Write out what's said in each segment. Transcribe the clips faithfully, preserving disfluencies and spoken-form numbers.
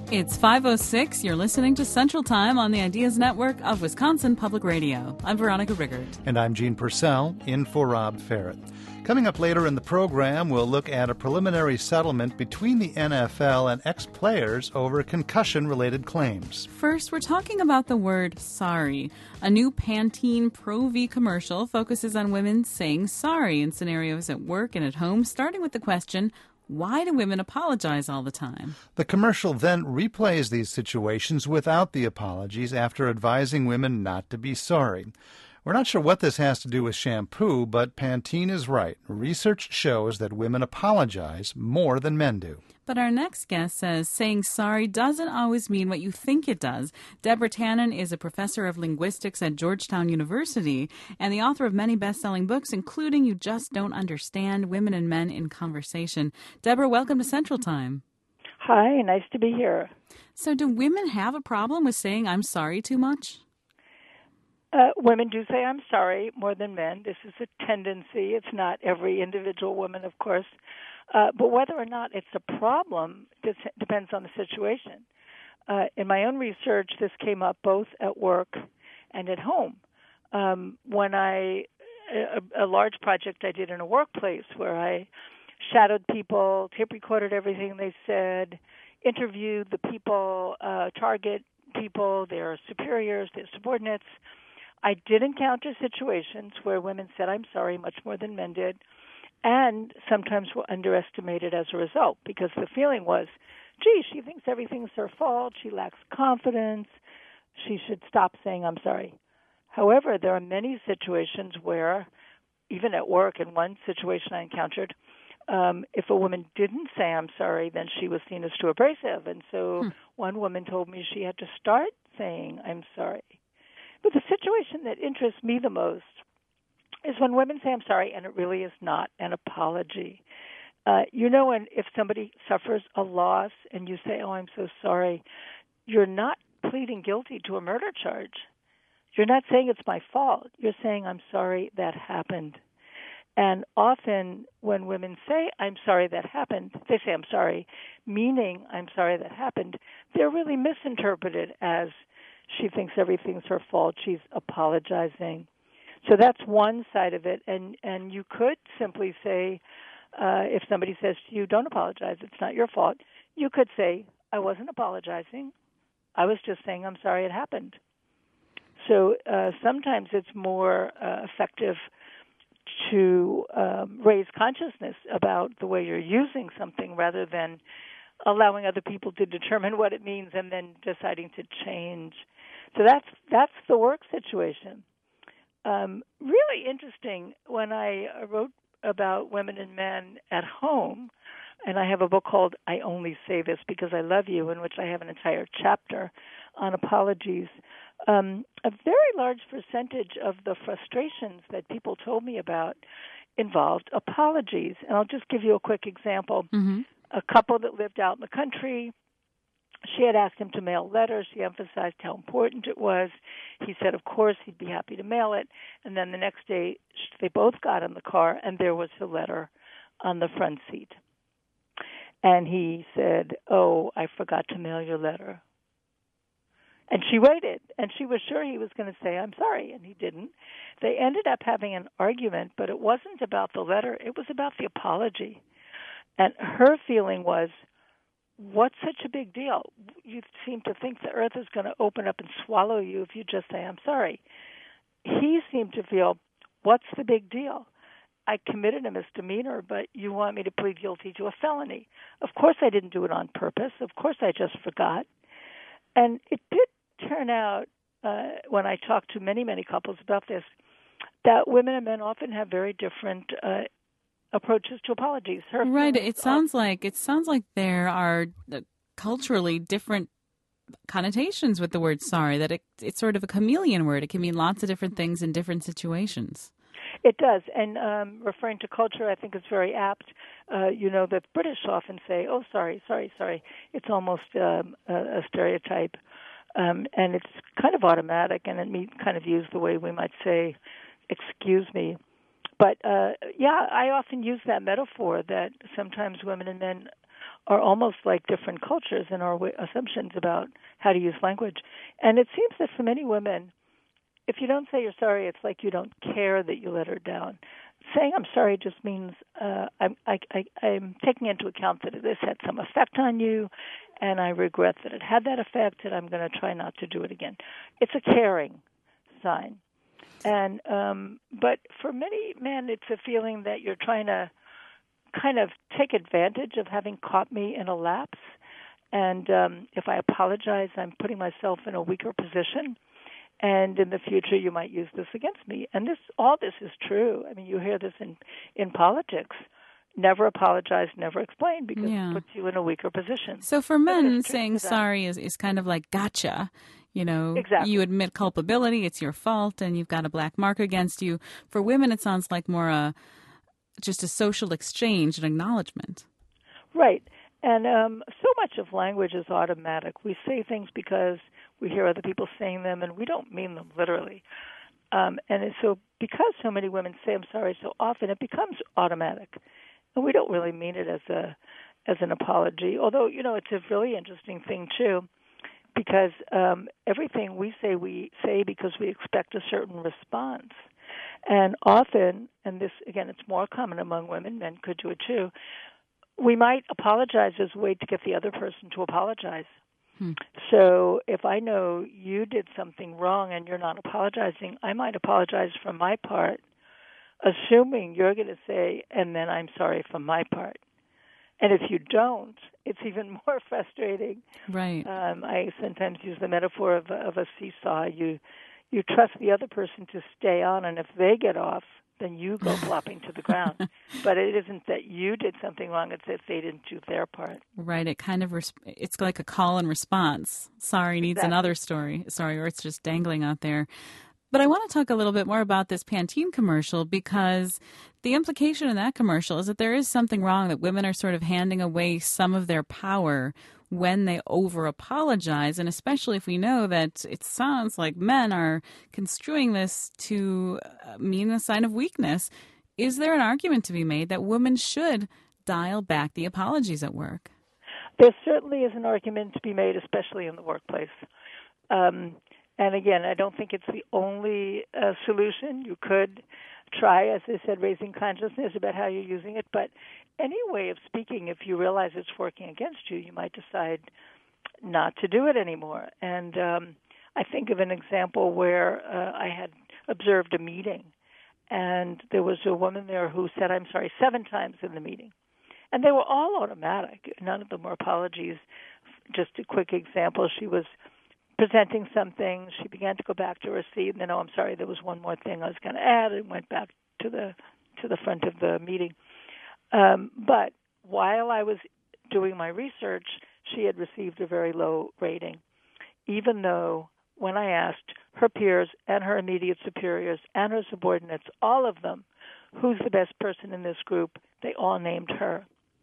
It's five oh six. You're listening to Central Time on the Ideas Network of Wisconsin Public Radio. I'm Veronica Riggert. And I'm Gene Purcell, in for Rob Ferret. Coming up later in the program, we'll look at a preliminary settlement between the N F L and ex-players over concussion-related claims. First, we're talking about the word sorry. A new Pantene Pro-V commercial focuses on women saying sorry in scenarios at work and at home, starting with the question, why do women apologize all the time? The commercial then replays these situations without the apologies after advising women not to be sorry. We're not sure what this has to do with shampoo, but Pantene is right. Research shows that women apologize more than men do. But our next guest says saying sorry doesn't always mean what you think it does. Deborah Tannen is a professor of linguistics at Georgetown University and the author of many best-selling books, including You Just Don't Understand, Women and Men in Conversation. Deborah, welcome to Central Time. Hi, nice to be here. So do women have a problem with saying I'm sorry too much? Uh, women do say I'm sorry more than men. This is a tendency. It's not every individual woman, of course. Uh, but whether or not it's a problem this depends on the situation. Uh, in my own research, this came up both at work and at home. Um, when I, a, a large project I did in a workplace where I shadowed people, tape recorded everything they said, interviewed the people, uh, target people, their superiors, their subordinates. I did encounter situations where women said, I'm sorry, much more than men did, and sometimes were underestimated as a result because the feeling was, gee, she thinks everything's her fault, she lacks confidence, she should stop saying I'm sorry. However, there are many situations where, even at work, in one situation I encountered, um, if a woman didn't say I'm sorry, then she was seen as too abrasive. And so hmm. one woman told me she had to start saying I'm sorry. But the situation that interests me the most is when women say I'm sorry and it really is not an apology. Uh, you know, when if somebody suffers a loss and you say, oh, I'm so sorry, you're not pleading guilty to a murder charge. You're not saying it's my fault. You're saying I'm sorry that happened. And often when women say, I'm sorry that happened, they say I'm sorry, meaning I'm sorry that happened, they're really misinterpreted as she thinks everything's her fault, she's apologizing. So that's one side of it. And, and you could simply say, uh, if somebody says to you, don't apologize, it's not your fault, you could say, I wasn't apologizing. I was just saying I'm sorry it happened. So uh, sometimes it's more uh, effective to um, raise consciousness about the way you're using something rather than allowing other people to determine what it means and then deciding to change. So that's that's the work situation. Um, really interesting, when I wrote about women and men at home, and I have a book called I Only Say This Because I Love You, in which I have an entire chapter on apologies, um, a very large percentage of the frustrations that people told me about involved apologies. And I'll just give you a quick example. Mm-hmm. A couple that lived out in the country, she had asked him to mail letters. She emphasized how important it was. He said, of course, he'd be happy to mail it. And then the next day, they both got in the car, and there was her letter on the front seat. And he said, oh, I forgot to mail your letter. And she waited, and she was sure he was going to say, I'm sorry, and he didn't. They ended up having an argument, but it wasn't about the letter. It was about the apology. And her feeling was, what's such a big deal? You seem to think the earth is going to open up and swallow you if you just say, I'm sorry. He seemed to feel, what's the big deal? I committed a misdemeanor, but you want me to plead guilty to a felony. Of course I didn't do it on purpose. Of course I just forgot. And it did turn out, uh, when I talked to many, many couples about this, that women and men often have very different uh, approaches to apologies. Her right. It sounds like it sounds like there are uh, culturally different connotations with the word sorry, that it, it's sort of a chameleon word. It can mean lots of different things in different situations. It does. And um, referring to culture, I think is very apt. Uh, you know, the British often say, oh, sorry, sorry, sorry. It's almost um, a, a stereotype. Um, and it's kind of automatic, and it means kind of used the way we might say, excuse me. But, uh, yeah, I often use that metaphor that sometimes women and men are almost like different cultures in our w- assumptions about how to use language. And it seems that for many women, if you don't say you're sorry, it's like you don't care that you let her down. Saying I'm sorry just means uh, I'm, I, I, I'm taking into account that this had some effect on you, and I regret that it had that effect, and I'm going to try not to do it again. It's a caring sign. And um, but for many men, it's a feeling that you're trying to kind of take advantage of having caught me in a lapse. And um, if I apologize, I'm putting myself in a weaker position. And in the future, you might use this against me. And this, all this is true. I mean, you hear this in, in politics. Never apologize, never explain, because Yeah. it puts you in a weaker position. So for men, truth saying to that. sorry is, is kind of like gotcha. You know, Exactly. you admit culpability, it's your fault, and you've got a black mark against you. For women, it sounds like more a just a social exchange, an acknowledgement. Right. And um, so much of language is automatic. We say things because we hear other people saying them, and we don't mean them literally. Um, and it's so because so many women say I'm sorry so often, it becomes automatic. And we don't really mean it as a as an apology. Although, you know, it's a really interesting thing, too, because um, everything we say, we say because we expect a certain response. And often, and this, again, it's more common among women, men could do it too, we might apologize as a way to get the other person to apologize. Hmm. So if I know you did something wrong and you're not apologizing, I might apologize for my part, assuming you're going to say, and then I'm sorry for my part. And if you don't, it's even more frustrating. Right. Um, I sometimes use the metaphor of, of a seesaw. You you trust the other person to stay on, and if they get off, then you go flopping to the ground. But it isn't that you did something wrong; it's that they didn't do their part. Right. It kind of res- it's like a call and response. Sorry needs Exactly. another story. Sorry, or it's just dangling out there. But I want to talk a little bit more about this Pantene commercial, because the implication in that commercial is that there is something wrong, that women are sort of handing away some of their power when they over-apologize, and especially if we know that it sounds like men are construing this to mean a sign of weakness. Is there an argument to be made that women should dial back the apologies at work? There certainly is an argument to be made, especially in the workplace. Um And again, I don't think it's the only uh, solution. You could try, as I said, raising consciousness about how you're using it. But any way of speaking, if you realize it's working against you, you might decide not to do it anymore. And um, I think of an example where uh, I had observed a meeting, and there was a woman there who said, I'm sorry, seven times in the meeting. And they were all automatic. None of them were apologies. Just a quick example, she was presenting something. She began to go back to her seat, and then, oh, I'm sorry, there was one more thing I was going to add, and went back to the to the front of the meeting. Um, but while I was doing my research, she had received a very low rating, even though when I asked her peers and her immediate superiors and her subordinates, all of them, who's the best person in this group, they all named her.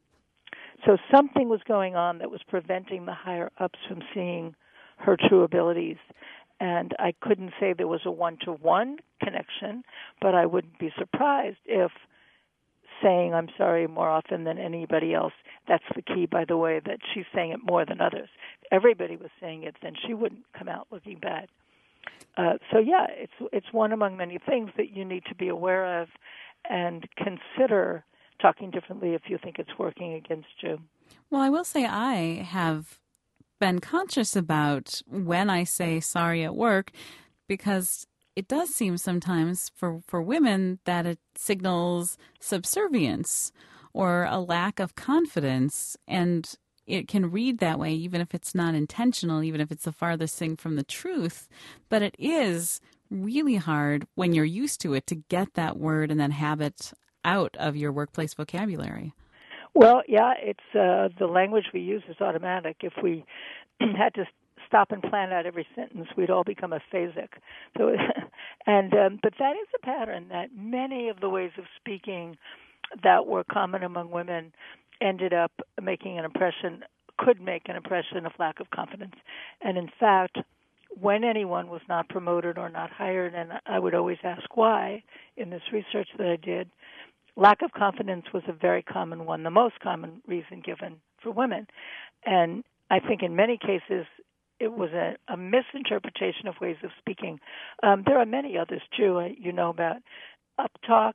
So something was going on that was preventing the higher-ups from seeing her true abilities. And I couldn't say there was a one-to-one connection, but I wouldn't be surprised if saying I'm sorry more often than anybody else, that's the key, by the way, that she's saying it more than others. If everybody was saying it, then she wouldn't come out looking bad. Uh, so, yeah, it's it's one among many things that you need to be aware of and consider talking differently if you think it's working against you. Well, I will say I have been conscious about when I say sorry at work, because it does seem sometimes for, for women that it signals subservience or a lack of confidence, and it can read that way even if it's not intentional, even if it's the farthest thing from the truth. But it is really hard when you're used to it to get that word and that habit out of your workplace vocabulary. Well, yeah, it's uh, the language we use is automatic. If we had to stop and plan out every sentence, we'd all become aphasic. So, and um, but that is a pattern that many of the ways of speaking that were common among women ended up making an impression, could make an impression of lack of confidence. And in fact, when anyone was not promoted or not hired, and I would always ask why in this research that I did, lack of confidence was a very common one, the most common reason given for women. And I think in many cases it was a, a misinterpretation of ways of speaking. Um, there are many others, too, uh, you know about uptalk.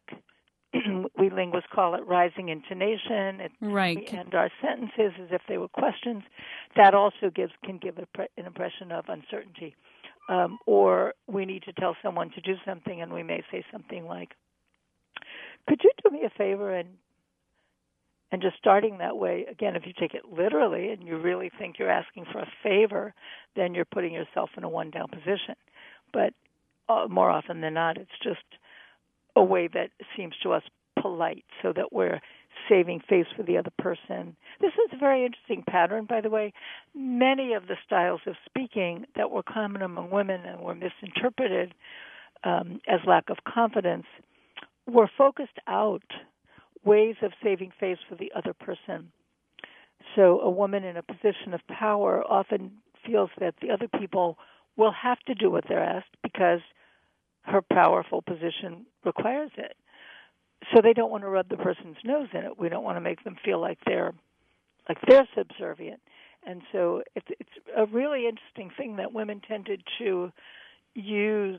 We linguists call it rising intonation. It, Right. We end our sentences as if they were questions. That also gives can give a pre- an impression of uncertainty. Um, or we need to tell someone to do something, and we may say something like, could you do me a favor? And and just starting that way, again, if you take it literally and you really think you're asking for a favor, then you're putting yourself in a one-down position. But uh, more often than not, it's just a way that seems to us polite so that we're saving face for the other person. This is a very interesting pattern, by the way. Many of the styles of speaking that were common among women and were misinterpreted um, as lack of confidence were focused out ways of saving face for the other person. So a woman in a position of power often feels that the other people will have to do what they're asked because her powerful position requires it. So they don't want to rub the person's nose in it. We don't want to make them feel like they're like they're subservient. And so it's it's a really interesting thing that women tended to use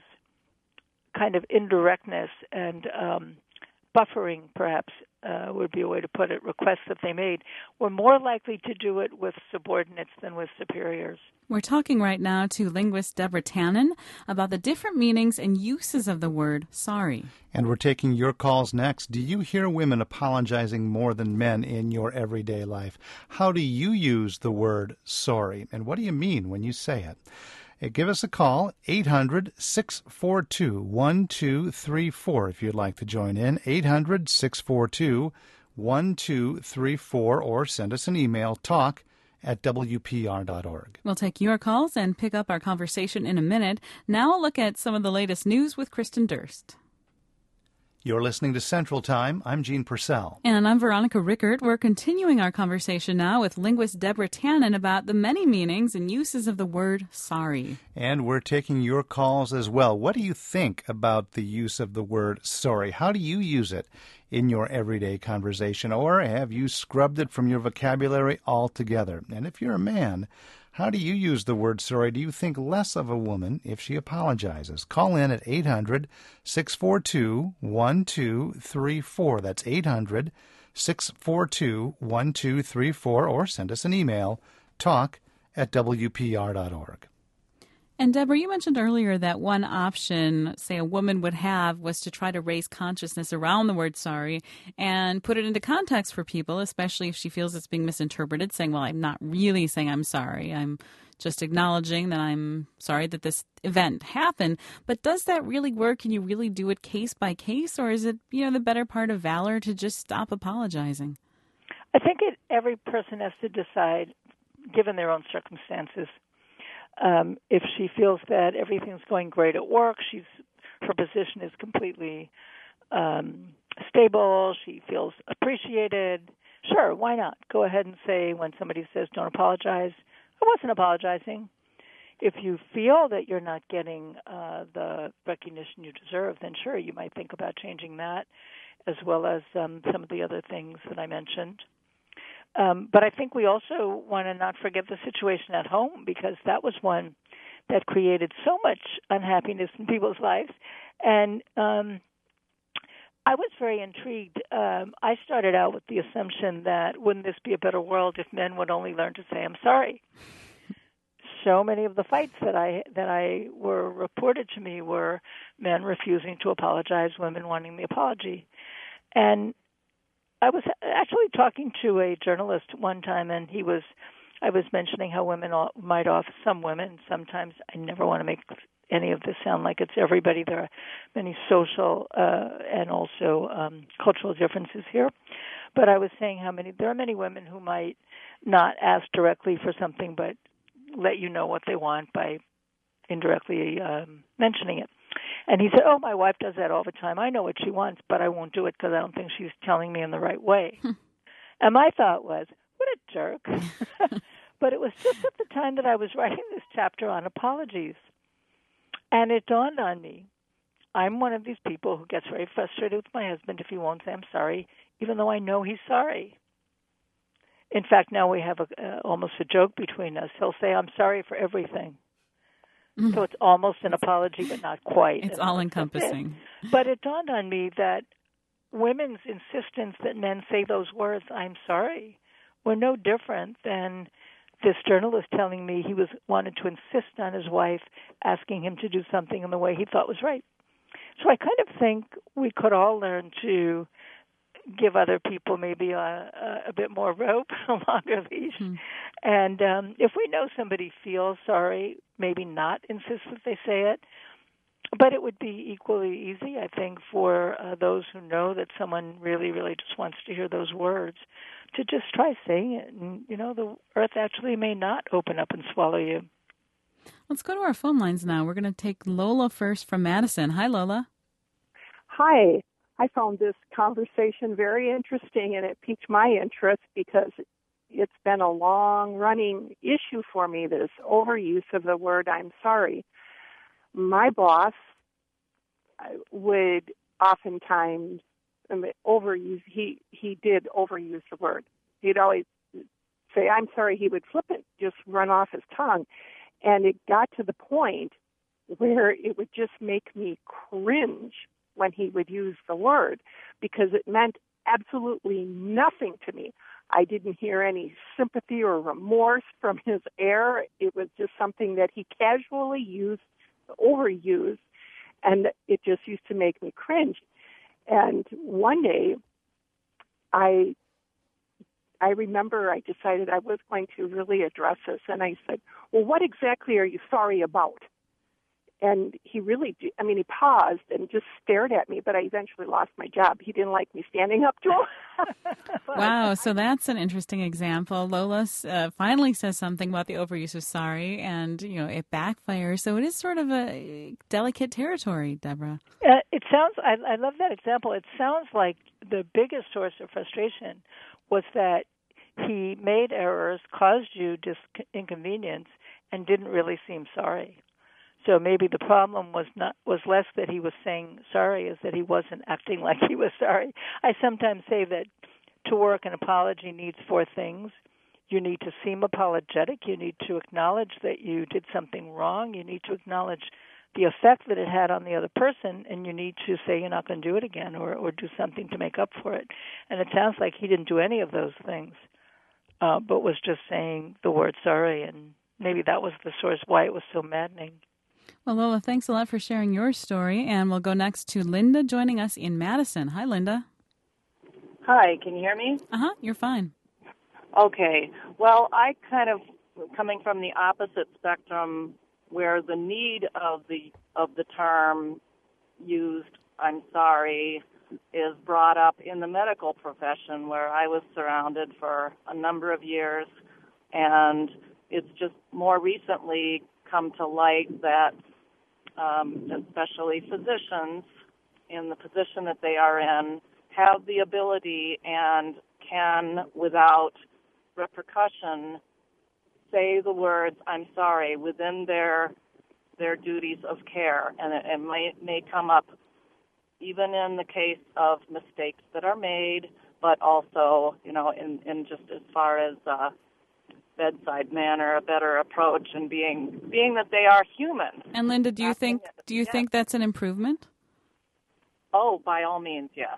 kind of indirectness and um, buffering, perhaps, uh, would be a way to put it, requests that they made, were more likely to do it with subordinates than with superiors. We're talking right now to linguist Deborah Tannen about the different meanings and uses of the word sorry. And we're taking your calls next. Do you hear women apologizing more than men in your everyday life? How do you use the word sorry? And what do you mean when you say it? Give us a call, eight hundred, six four two, one two three four, if you'd like to join in, eight hundred, six four two, one two three four, or send us an email, talk at w p r dot org. We'll take your calls and pick up our conversation in a minute. Now a look at some of the latest news with Kristen Durst. You're listening to Central Time. I'm Gene Purcell. And I'm Veronica Rickert. We're continuing our conversation now with linguist Deborah Tannen about the many meanings and uses of the word sorry. And we're taking your calls as well. What do you think about the use of the word sorry? How do you use it in your everyday conversation? Or have you scrubbed it from your vocabulary altogether? And if you're a man, how do you use the word sorry? Do you think less of a woman if she apologizes? Call in at eight hundred, six four two, one two three four. That's eight hundred, six four two, one two three four. Or send us an email, talk at w p r dot org. And Deborah, you mentioned earlier that one option, say, a woman would have was to try to raise consciousness around the word sorry and put it into context for people, especially if she feels it's being misinterpreted, saying, well, I'm not really saying I'm sorry. I'm just acknowledging that I'm sorry that this event happened. But does that really work? Can you really do it case by case? Or is it, you know, the better part of valor to just stop apologizing? I think it, every person has to decide, given their own circumstances. Um, if she feels that everything's going great at work, she's her position is completely um, stable, she feels appreciated, sure, why not? Go ahead and say when somebody says don't apologize, I wasn't apologizing. If you feel that you're not getting uh, the recognition you deserve, then sure, you might think about changing that, as well as um, some of the other things that I mentioned. Um, but I think we also want to not forget the situation at home, because that was one that created so much unhappiness in people's lives. And um, I was very intrigued. Um, I started out with the assumption that wouldn't this be a better world if men would only learn to say I'm sorry. So many of the fights that I that I were reported to me were men refusing to apologize, women wanting the apology. And I was actually talking to a journalist one time, and he was, I was mentioning how women might offer, some women, sometimes, I never want to make any of this sound like it's everybody. There are many social uh, and also um, cultural differences here. But I was saying how many, there are many women who might not ask directly for something, but let you know what they want by indirectly um, mentioning it. And he said, oh, my wife does that all the time. I know what she wants, but I won't do it because I don't think she's telling me in the right way. And my thought was, what a jerk. But it was just at the time that I was writing this chapter on apologies. And it dawned on me, I'm one of these people who gets very frustrated with my husband if he won't say I'm sorry, even though I know he's sorry. in fact, now we have a, uh, almost a joke between us. He'll say, "I'm sorry for everything." So it's almost an apology, but not quite. It's And all that's encompassing. it. But it dawned on me that women's insistence that men say those words, "I'm sorry," were no different than this journalist telling me he was wanted to insist on his wife asking him to do something in the way he thought was right. So I kind of think we could all learn to give other people maybe a, a, a bit more rope, a longer leash. Mm. And um, if we know somebody feels sorry, maybe not insist that they say it. But it would be equally easy, I think, for uh, those who know that someone really, really just wants to hear those words to just try saying it. And, you know, the earth actually may not open up and swallow you. Let's go to our phone lines now. We're going to take Lola first from Madison. Hi, Lola. Hi. I found this conversation very interesting, and it piqued my interest because it's been a long-running issue for me, this overuse of the word "I'm sorry." My boss would oftentimes overuse, he, he did overuse the word. He'd always say, "I'm sorry." He would flip it, just run off his tongue. And it got to the point where it would just make me cringe when he would use the word, because it meant absolutely nothing to me. I didn't hear any sympathy or remorse from his air. It was just something that he casually used, overused, and it just used to make me cringe. And one day, I I remember I decided I was going to really address this, and I said, "Well, what exactly are you sorry about?" And he really, I mean, he paused and just stared at me, but I eventually lost my job. He didn't like me standing up to him. Wow, so that's an interesting example. Lola uh, finally says something about the overuse of sorry, and, you know, it backfires. So it is sort of a delicate territory, Deborah. Uh, it sounds, I, I love that example. It sounds like the biggest source of frustration was that he made errors, caused you dis- inconvenience, and didn't really seem sorry. So maybe the problem was not was less that he was saying sorry, is that he wasn't acting like he was sorry. I sometimes say that to work, an apology needs four things. You need to seem apologetic. You need to acknowledge that you did something wrong. You need to acknowledge the effect that it had on the other person, and you need to say you're not going to do it again, or, or do something to make up for it. And it sounds like he didn't do any of those things, uh, but was just saying the word sorry, and maybe that was the source why it was so maddening. Well, Lola, thanks a lot for sharing your story, and we'll go next to Linda joining us in Madison. Hi, Linda. Hi, can you hear me? Uh-huh, you're fine. Okay. Well, I kind of, coming from the opposite spectrum, where the need of the of the term used, "I'm sorry," is brought up in the medical profession, where I was surrounded for a number of years, and it's just more recently come to light that um, especially physicians in the position that they are in have the ability and can, without repercussion, say the words "I'm sorry" within their their duties of care, and it, it may may come up even in the case of mistakes that are made, but also, you know, in, in just as far as uh, bedside manner, a better approach, and being being that they are human. And Linda, do you think do you yes. think that's an improvement? Oh, by all means, yes.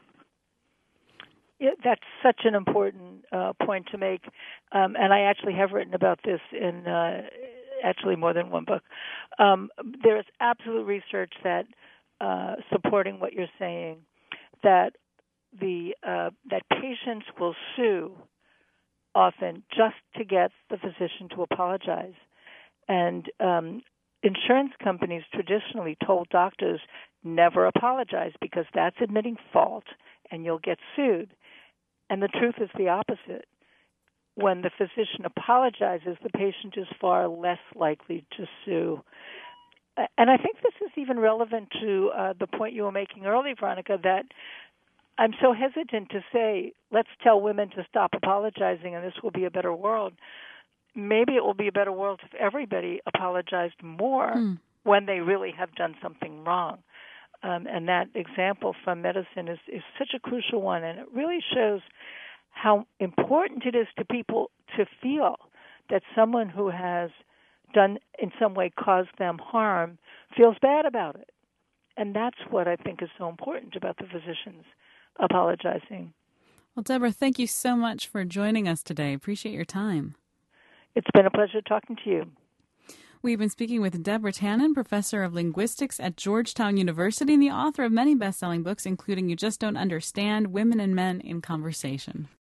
Yeah, that's such an important uh, point to make, um, and I actually have written about this in uh, actually more than one book. Um, there is absolute research that uh, supporting what you're saying, that the uh, that patients will sue often just to get the physician to apologize, and um, insurance companies traditionally told doctors never apologize because that's admitting fault and you'll get sued. And the truth is the opposite. When the physician apologizes, the patient is far less likely to sue. And I think this is even relevant to uh, the point you were making earlier, Veronica, that I'm so hesitant to say, let's tell women to stop apologizing and this will be a better world. Maybe it will be a better world if everybody apologized more mm. when they really have done something wrong. Um, and that example from medicine is, is such a crucial one, and it really shows how important it is to people to feel that someone who has done, in some way, caused them harm, feels bad about it. And that's what I think is so important about the physicians apologizing. Well, Deborah, thank you so much for joining us today. Appreciate your time. It's been a pleasure talking to you. We've been speaking with Deborah Tannen, professor of linguistics at Georgetown University and the author of many best-selling books, including You Just Don't Understand, Women and Men in Conversation.